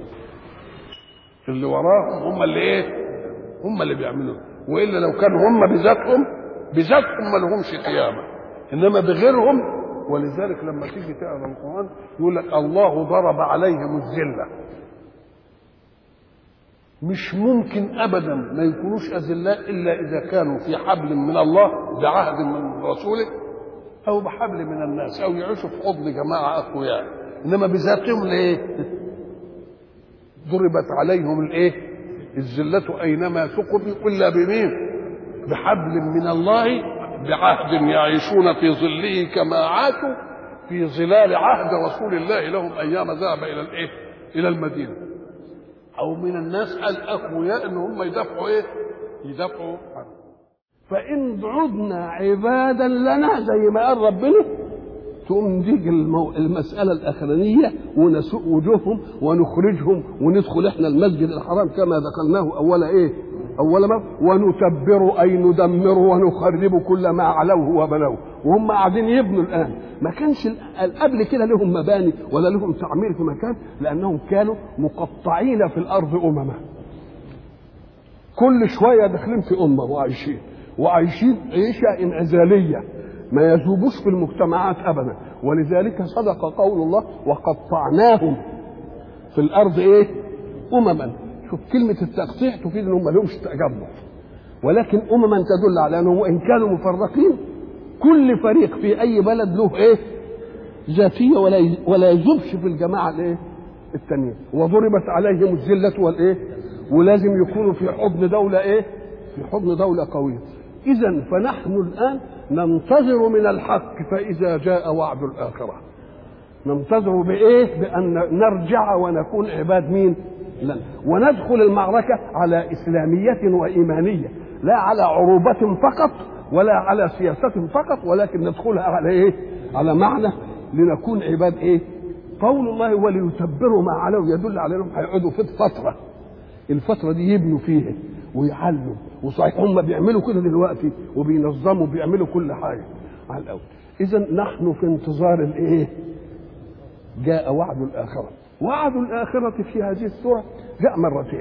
اللي وراهم هم اللي إيه؟ هم اللي بيعملوا. وإلا لو كانوا هم بذاتهم ما لهمش قيامة، إنما بغيرهم. ولذلك لما تيجي تقرأ القرآن يقول لك الله ضرب عليهم الذلة. مش ممكن أبدا ما يكونوش أذلاء إلا إذا كانوا في حبل من الله بعهد من رسوله أو بحبل من الناس أو يعيشوا في حضن جماعة أقوياء. إنما بذاتهم ليه؟ ضربت عليهم الإيه؟ الذلة أينما ثقبوا إلا بمين؟ بحبل من الله بعهد يعيشون في ظله كما عاشوا في ظلال عهد رسول الله لهم أيام ذهب إلى الإيه؟ إلى المدينة. أو من الناس الأقوياء إن هم يدافعوا إيه؟ يدافعوا عنه. فإن عدنا عبادا لنا زي ما قال ربنا تقوم تيجي المسألة الأخرانية ونسوء وجوههم ونخرجهم وندخل احنا المسجد الحرام كما دخلناه أول مرة ونتبر أي ندمر ونخرب كل ما علوه وبنوه. وهم قاعدين يبنوا الآن، ما كانش قبل كده لهم مباني ولا لهم تعمير في مكان، لأنهم كانوا مقطعين في الأرض أمما، كل شوية داخلين في أمة وعايشين عيشة انعزالية ما يذوبوش في المجتمعات أبدا. ولذلك صدق قول الله وقطعناهم في الأرض أمما. شوف كلمة التقطيع تفيد أنهم ما لهمش تجمع، ولكن أمما تدل على أنهم وإن كانوا مفرقين كل فريق في أي بلد له ذاتية ولا يذوبش في الجماعة التانية. وضربت عليهم الذلة ولازم يكونوا في حضن دولة في حضن دولة قوية. إذن فنحن الآن ننتظر من الحق فإذا جاء وعد الآخرة ننتظر بأن نرجع ونكون عباد مين؟ لن. وندخل المعركة على إسلامية وإيمانية، لا على عروبة فقط ولا على سياسة فقط، ولكن ندخلها على على معنى لنكون عباد قول الله وليتبروا ما علوا يدل على أنهم هيقعدوا في الفترة دي يبنوا فيها ويعلوا. وصحيح هم بيعملوا كده دلوقتي وبينظموا بيعملوا كل حاجة على الأول. إذن نحن في انتظار جاء وعد الآخرة. وعد الآخرة في هذه السورة جاء مرتين.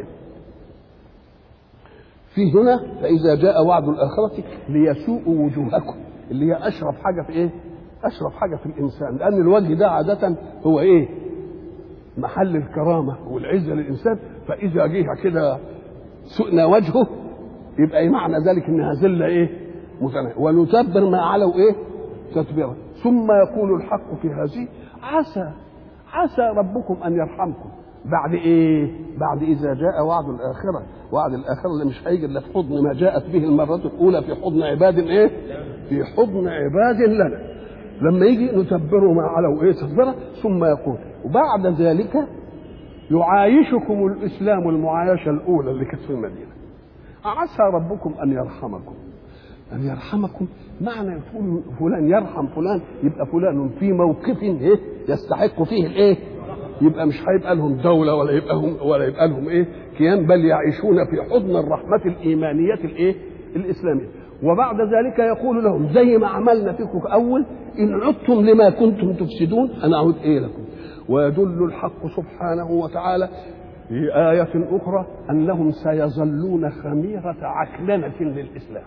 في هنا فإذا جاء وعد الآخرة ليسوء وجوهكم، اللي هي أشرف حاجة في أشرف حاجة في الإنسان، لأن الوجه ده عادة هو محل الكرامة والعزة للإنسان. فإذا جه كده سؤنا وجهه يبقى معنى ذلك إنها ذلة متناهية. ونتبر ما علوا تتبيرا. ثم يقول الحق في هذه عسى ربكم أن يرحمكم بعد بعد إذا جاء وعد الآخرة. وعد الآخرة اللي مش هيجي إلا في حضن ما جاءت به المرة الأولى في حضن عباد في حضن عباد لنا. لما يجي نتبروا ما علوا تتبيرا. ثم يقول وبعد ذلك يعايشكم الإسلام المعايشة الأولى اللي كانت في المدينة. عسى ربكم أن يرحمكم. أن يرحمكم معنى فلان يرحم فلان، يبقى فلان في موقف يستحق فيه يبقى مش هيبقى لهم دولة ولا يبقى لهم كيان، بل يعيشون في حضن الرحمة الإيمانية الإسلامية. وبعد ذلك يقول لهم زي ما عملنا فيكم أول إن عدتم لما كنتم تفسدون أنا أعود لكم. ويدل الحق سبحانه وتعالى في آية أخرى أنهم سيظلون خميرة عكننة للإسلام.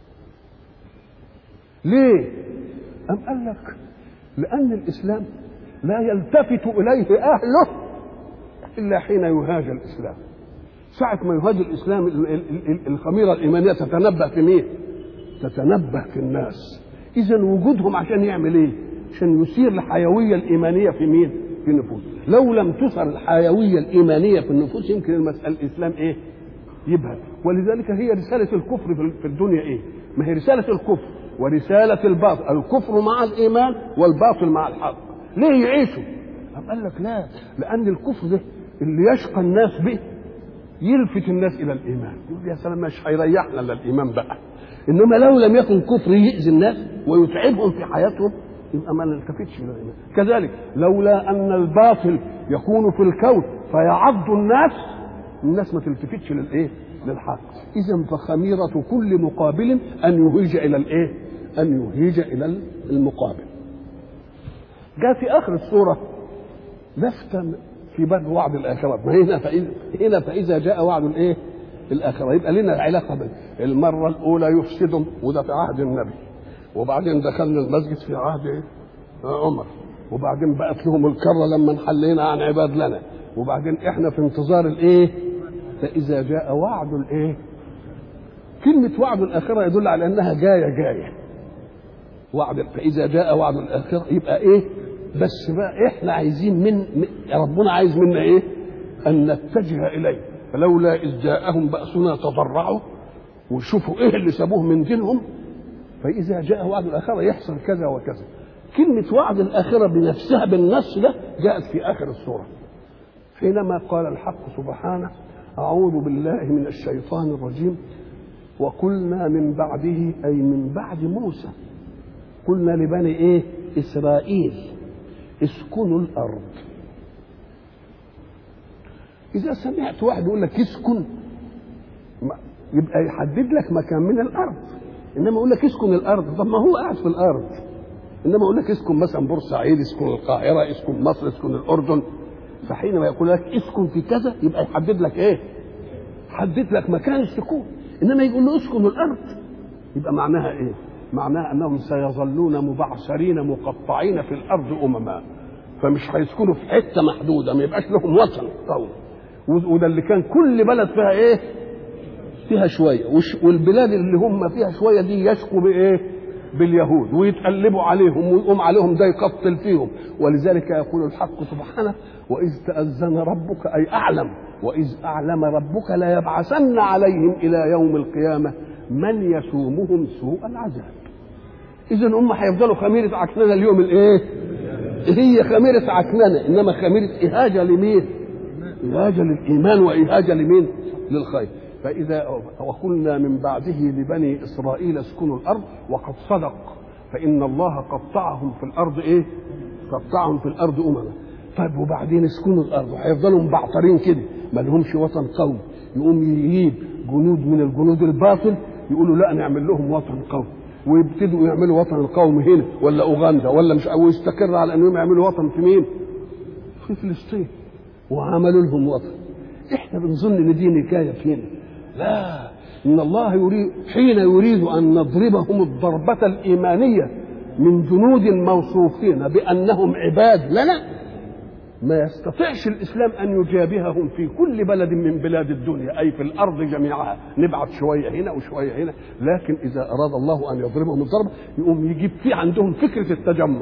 ليه؟ أم قال لك لأن الإسلام لا يلتفت إليه أهله إلا حين يهاج الإسلام. ساعة ما يهاج الإسلام الخميرة الإيمانية تتنبه في مين؟ تتنبه في الناس. إذن وجودهم عشان يعمل عشان يثير الحيوية الإيمانية في مين؟ في النفوس. لو لم تثر الحيوية الإيمانية في النفوس يمكن الإسلام يبهد. ولذلك هي رسالة الكفر في الدنيا ما هي رسالة الكفر ورسالة الباطل، الكفر مع الإيمان والباطل مع الحق. ليه يعيشوا؟ قال لك لا، لأن الكفر ده اللي يشقى الناس به يلفت الناس إلى الإيمان. يقول يا سلام مش هيريحنا إلا الإيمان بقى. إنما لو لم يكن كفر يؤذي الناس ويتعبهم في حياتهم يبقى ما نلتفتش إلى الإيمان. كذلك لولا أن الباطل يكون في الكون فيعض الناس ما تلتفتش للحق. إذن فخميرة كل مقابل أن يهيج إلى أن يهيج إلى المقابل. جاء في آخر السورة لفتة في باب وعد الآخرة. هنا فإذا جاء وعد الآخرة يبقى لنا علاقة بين المرة الأولى يفسدهم وده في عهد النبي، وبعدين دخلنا المسجد في عهد عمر، وبعدين بقت لهم الكرة لما انحلينا عن عباد لنا، وبعدين احنا في انتظار فإذا جاء وعد كلمة وعد الآخرة يدل على أنها جاية وعد. فإذا جاء وعد الآخرة يبقى بس بقى احنا عايزين ربنا عايز منا أن نتجه إليه. فلولا إذ جاءهم بأسنا تضرعوا وشوفوا اللي سابوه من دينهم. فإذا جاء وعد الآخرة يحصل كذا وكذا. كلمة وعد الآخرة بنفسها بالنص ده جاءت في آخر السورة حينما قال الحق سبحانه أعوذ بالله من الشيطان الرجيم وقلنا من بعده أي من بعد موسى قلنا لبني إيه؟ إسرائيل اسكنوا الأرض. إذا سمعت واحد يقول لك اسكن يبقى يحدد لك مكان من الأرض، إنما يقول لك اسكن الأرض، طب ما هو قاعد في الأرض. إنما يقول لك اسكن مثلا بورسعيد، اسكن القاهرة، اسكن مصر، اسكن الأردن. فحينما يقول لك اسكن في كذا يبقى يحدد لك إيه؟ حدد لك مكان السكون. إنما يقول له اسكن الأرض يبقى معناها إيه؟ معناها أنهم سيظلون مبعثرين مقطعين في الأرض أمما، فمش هيسكنوا في حتة محدودة، ما يبقاش لهم وطن قوي. وده اللي كان كل بلد فيها إيه؟ فيها شوية، والبلاد اللي هم فيها شوية دي يشكوا بإيه؟ باليهود ويتقلبوا عليهم ويقوم عليهم ده يقتل فيهم. ولذلك يقول الحق سبحانه: وإذ تأذن ربك أي أعلم، وإذ أعلم ربك لا يبعثن عليهم إلى يوم القيامة من يسومهم سوء العذاب. إذا هم هيفضلوا خميرة عكننة اليوم الإيه؟ هي خميرة عكننة، إنما خميرة إهاجة لمين؟ إهاجة للإيمان وإهاجة لمين؟ للخير. فإذا وقلنا من بعده لبني إسرائيل اسكنوا الأرض، وقد صدق، فإن الله قطعهم في الأرض إيه؟ قطعهم في الأرض أمما. طيب وبعدين اسكنوا الأرض، هيفضلوا مبعترين كده ما لهمش وطن قومي. يقوم يجيب جنود من الجنود الباطل يقولوا لا نعمل لهم وطن قومي، ويبتدوا يعملوا وطن القوم هنا ولا أوغندا ولا مش، أو يستقر على أنهم يعملوا وطن في مين؟ في فلسطين، وعملوا لهم وطن. إحنا بنظن إن دي نكاية فينا. لا، إن الله يريد حين يريد أن نضربهم الضربة الإيمانية من جنود موصوفين بأنهم عباد لنا، ما يستطيعش الإسلام أن يجابههم في كل بلد من بلاد الدنيا، أي في الأرض جميعها، نبعث شوية هنا وشوية هنا. لكن إذا أراد الله أن يضربهم الضربة يقوم يجيب في عندهم فكرة التجمع.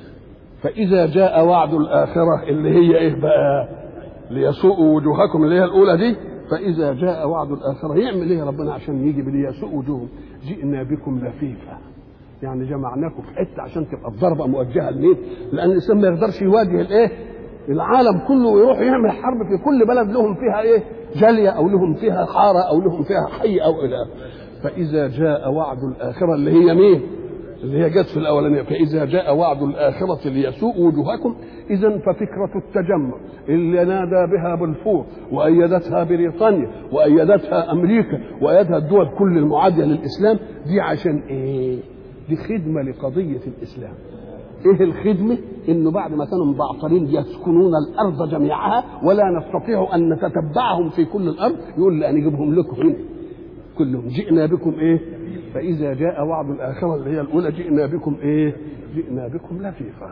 فإذا جاء وعد الآخرة اللي هي إيه بقى؟ ليسوءوا وجوهكم، اللي هي الأولى دي. فإذا جاء وعد الآخرة يعمل إيه ربنا عشان يجي بليسوء وجوههم؟ جئنا بكم لفيفا، يعني جمعناكم في حتة عشان تبقى الضربة موجهة لمين؟ لأن الإنسان ما يقدرش يواجه الإيه؟ العالم كله ويروح يعمل حرب في كل بلد لهم فيها إيه؟ جالية أو لهم فيها حارة أو لهم فيها حي أو إله. فإذا جاء وعد الآخرة اللي هي مين؟ اللي هي جت في الأولانية، فإذا جاء وعد الآخرة ليسوء وجوهكم. إذن ففكرة التجمع اللي نادى بها بلفور وأيدتها بريطانيا وأيدتها أمريكا وأيدها الدول كل المعادية للإسلام دي عشان إيه؟ دي خدمة لقضية الإسلام. إيه الخدمة؟ إنه بعد ما كانوا مبعثرين يسكنون الأرض جميعها ولا نستطيع أن نتتبعهم في كل الأرض، يقول لا نجيبهم لكم هنا كلهم. جئنا بكم إيه؟ فإذا جاء وعد الآخرة اللي هي الأولى جئنا بكم إيه؟ جئنا بكم لفيفا.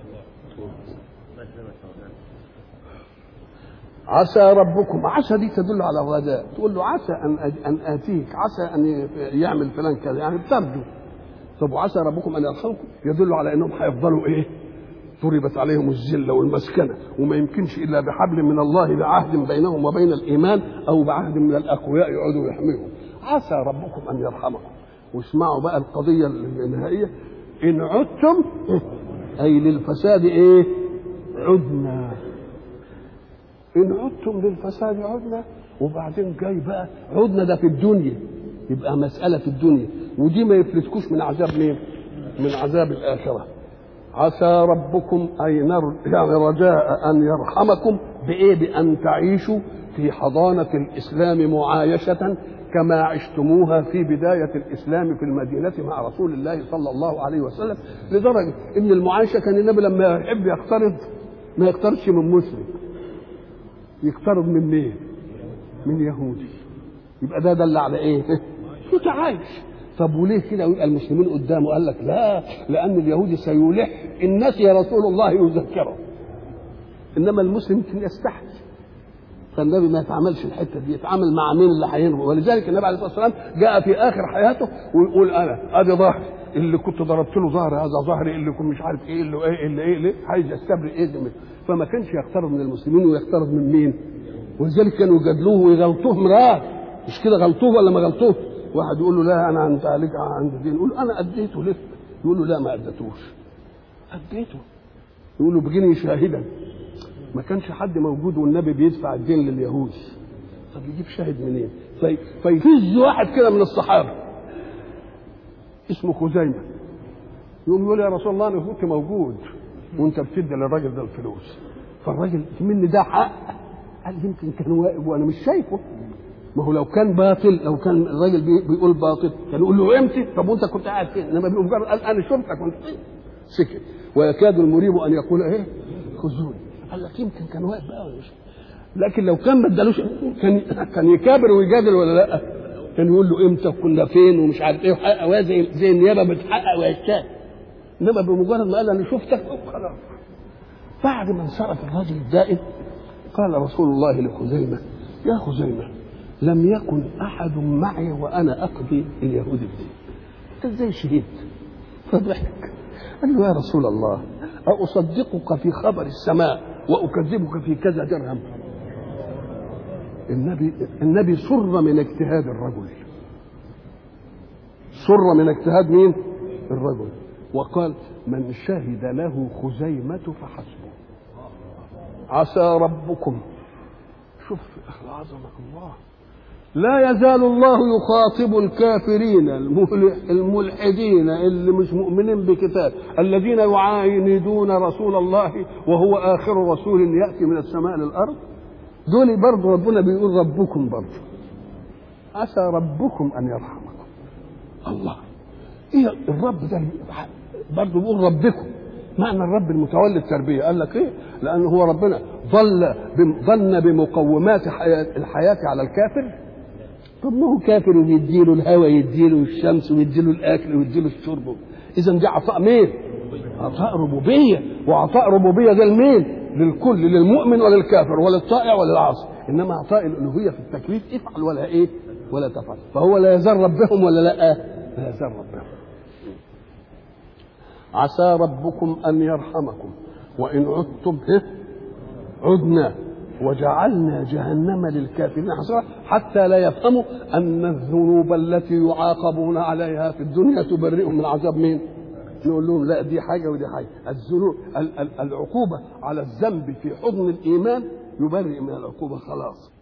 عسى ربكم، عسى دي تدل على الرجاء، تقول له عسى أن آتيك، عسى أن يعمل فلان كذا، يعني بترجو. طب وعسى ربكم أن يرحمكم يدل على أنهم هيفضلوا إيه؟ ضربت عليهم الذلة والمسكنة، وما يمكنش إلا بحبل من الله بعهد بينهم وبين الإيمان أو بعهد من الأقوياء يقعدوا يحميهم. عسى ربكم أن يرحمكم. واسمعوا بقى القضية النهائية: إن عدتم أي للفساد إيه؟ عدنا. إن عدتم للفساد عدنا. وبعدين جاي بقى عدنا ده في الدنيا، يبقى مسألة في الدنيا، ودي ما يفلتكوش من عذاب مين؟ من عذاب الآخرة. عسى ربكم أي يعني رجاء أن يرحمكم بإيه؟ بأن تعيشوا في حضانة الإسلام معايشة كما عشتموها في بداية الإسلام في المدينة مع رسول الله صلى الله عليه وسلم، لدرجة إن المعايشة كان النبي لما يحب يقترض ما يقترضش من مسلم، يقترض من مين؟ من يهودي. يبقى ده دل على إيه؟ متعايش. طب وليه كده ويبقى المسلمين قدامه؟ قال لك لا، لأن اليهودي سيلح الناس يا رسول الله يذكره، إنما المسلم يمكن يستحي. فالنبي ما يتعاملش الحته دي، يتعامل مع مين اللي هينهو. ولذلك النبي عليه الصلاه والسلام جاء في اخر حياته ويقول انا ادي ظهري اللي كنت ضربت له ظهري، هذا ظهري اللي كنت مش عارف ايه اللي ايه اللي ايه اللي عايز يستبرئ ايه ده. فما كانش يقترض من المسلمين ويقترض من مين؟ ولذلك كانوا يجادلوه ويغلطوه مرات، مش كده غلطوه ولا ما غلطوه؟ واحد يقول له لا انا انت عليك عند الدين، يقول له انا اديته لك، يقول له لا ما اديتوش، اديته. يقول له بجني شاهدا. ما كانش حد موجود والنبي بيدفع الدين لليهود، طب يجيب شاهد منين؟ فيفز واحد كده من الصحابه اسمه خزيمه، يقوم يقول يا رسول الله انا كنت موجود وانت بتدي للراجل ده الفلوس، فالراجل مني ده حق. قال يمكن كان واقف وانا مش شايفه، ما هو لو كان باطل، لو كان الراجل بيقول باطل كان يقول له امتى، طب وانت كنت قاعد فين؟ انما بيقول قال انا شفتك كنت فين، سكت. ويكاد المريب ان يقول ايه خذوني. قال لك يمكن كان واقف بقى ولا مش، لكن لو كان ما ادالوش كان يكابر ويجادل ولا لا؟ كان يقول له امتى وكنا فين ومش عارف ايه، وحقق زي النيابه بتحقق ويشتاق. انما بمجرد ما قال انا شفتك خلاص. بعد ما انصرف الرجل الدائم قال رسول الله لخزيمه يا خزيمه لم يكن احد معي وانا اقضي اليهود الدين، انت ازاي شهيد؟ فضحك قال له يا رسول الله أصدقك في خبر السماء وأكذبك في كذا درهم؟ النبي سر من اجتهاد الرجل، سر من اجتهاد مين؟ الرجل. وقال من شهد له خزيمة فحسبه. عسى ربكم، شوف عظمة الله، لا يزال الله يخاطب الكافرين الملحدين اللي مش مؤمنين بكتاب، الذين يعاندون رسول الله وهو آخر رسول يأتي من السماء للأرض، دول برضه ربنا بيقول ربكم برضه، عسى ربكم أن يرحمكم. الله، إيه الرب ده برضه بيقول ربكم، معنى الرب المتولي التربية. قال لك إيه؟ لأنه هو ربنا ظن بمقومات الحياة على الكافر. طب ما هو كافر ويديله الهواء يديله الشمس ويديله الاكل ويديله الشرب، اذا دي عطاء مين؟ عطاء ربوبيه. وعطاء ربوبيه ده لمين؟ للكل، للمؤمن وللكافر وللطائع وللعاصي. انما عطاء الالوهيه في التكليف افعل ولا ايه ولا تفعل، فهو لا يزال ربهم ولا لا؟ لا يزال ربهم. عسى ربكم ان يرحمكم وان عدتم عدنا وجعلنا جهنم للكافرين حصرا، حتى لا يفهموا ان الذنوب التي يعاقبون عليها في الدنيا تبرئهم من عذاب مين؟ نقول لهم لا، دي حاجه ودي حاجه. الذنوب العقوبه على الذنب في حضن الايمان يبرئ من العقوبه خلاص.